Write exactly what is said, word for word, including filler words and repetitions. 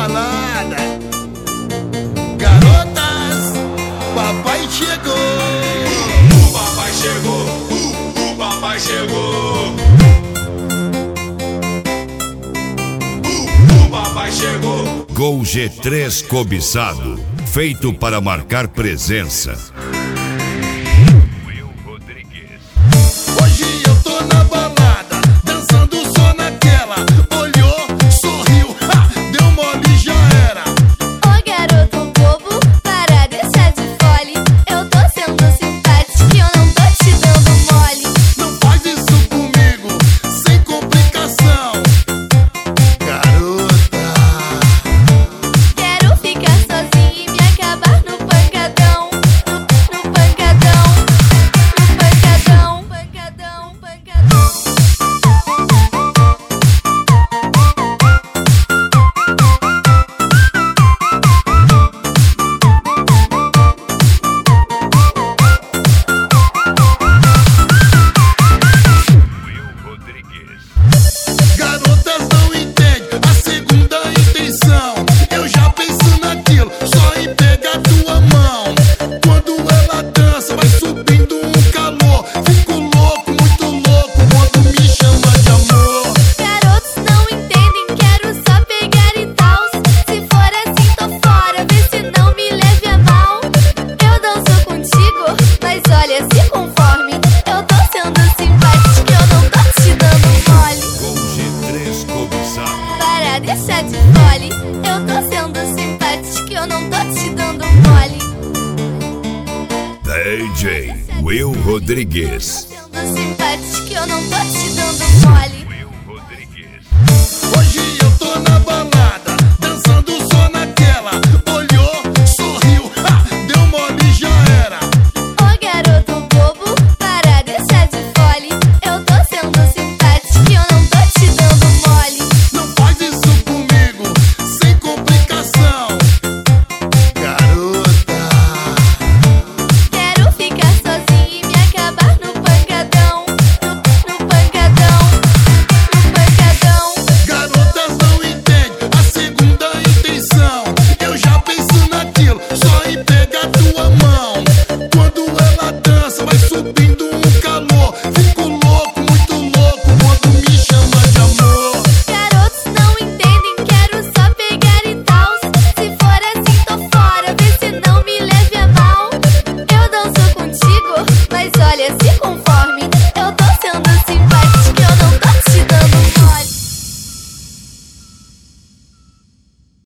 balada. Garotas, papai chegou. O papai chegou, o, o papai chegou. O, o papai chegou. Gol G três cobiçado, feito para marcar presença. Will Rodrigues. Hoje eu tô na balada, dançando só naquela. Olhou, sorriu, ha, deu mole, já era. Ô garoto bobo, para deixar de fole. Eu tô sendo simpática e eu não tô te dando mole. Não faz isso comigo, sem complicação. Garota, Quero ficar sozinha e me acabar no pancadão. No, no pancadão. No pancadão. Pancadão, pancadão. Will Rodrigues. garotas não entendem a segunda intenção. Eu já penso naquilo, só em pegar tua mão. Quando ela dança, vai subindo um calor. Fico louco, muito louco, quando me chama de amor. Garotos não entendem, quero só pegar e tal. Se for assim, tô fora, vê se não me leve a mal. Eu danço contigo, mas olha, se conforme. Eu tô sendo simpática, eu não tô te dando mole. Gol G três cobiçado. Para deixar de fole. Eu tô sendo simpática, eu não tô te dando mole. D J Will Rodrigues. Sendo simpática, eu não tô te dando mole. Will Rodrigues. Hoje eu tô na balada, dançando só naquela. Olhou, sorriu, ha, deu mole, já era. Ô garoto bobo, para deixar de fole. Eu tô sendo simpática e eu não tô te dando mole. Não faz isso comigo, sem complicação. Garota, Quero ficar sozinha e me acabar no pancadão. No, no pancadão. No pancadão. garotas não entendem a segunda intenção. Eu já penso naquilo, só em pegar tua mão. Quando ela dança, vai subindo um calor. Fico louco, muito louco, quando me chama de amor. Garotos não entendem, quero só pegar e tal. Se for assim, tô fora, vê se não me leve a mal. Eu danço contigo, mas olha, se conforme.